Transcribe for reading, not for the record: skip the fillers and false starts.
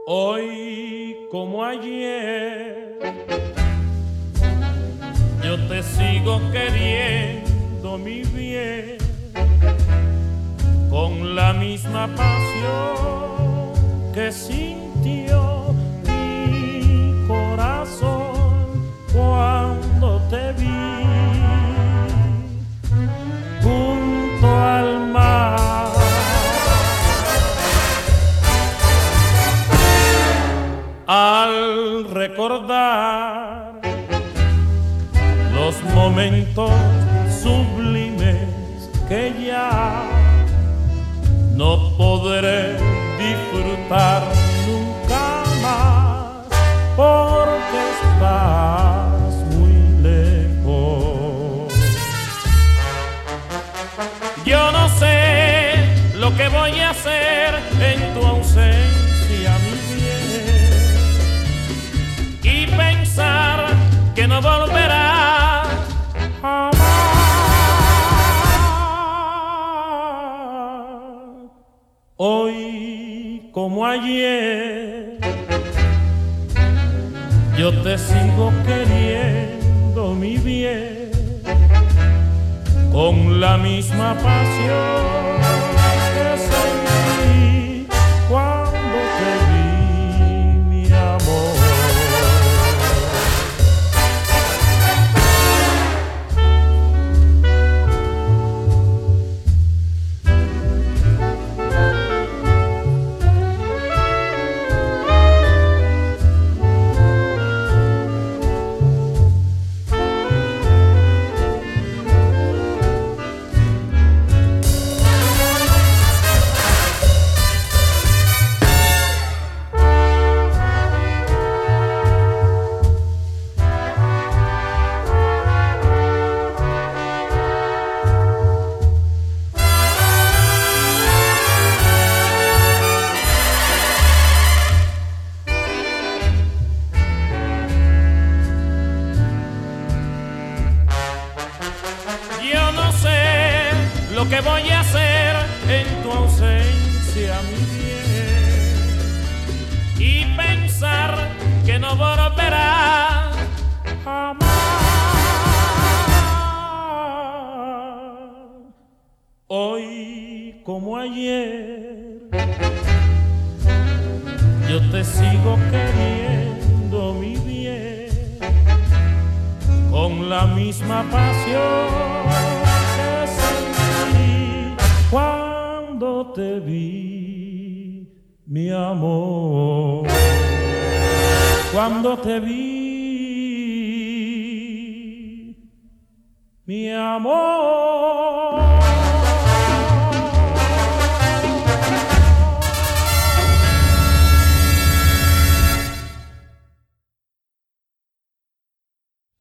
Hoy como ayer, yo te sigo queriendo, mi bien, con la misma pasión que sintió mi corazón cuando te vi junto al mar. Al recordar los momentos sublimes que ya no podré disfrutar nunca más, porque estás muy lejos. Yo no sé lo que voy a hacer en tu ausencia, mi bien, y pensar que no volverás jamás. Hoy como ayer, yo te sigo queriendo, mi bien, con la misma pasión que sentí cuando te vi, mi amor. Yo no sé lo que voy a hacer en tu ausencia, mi bien, y pensar que no volverás jamás. Hoy como ayer, yo te sigo queriendo, mi bien, con la misma pasión que sentí cuando te vi, mi amor. Cuando te vi, mi amor.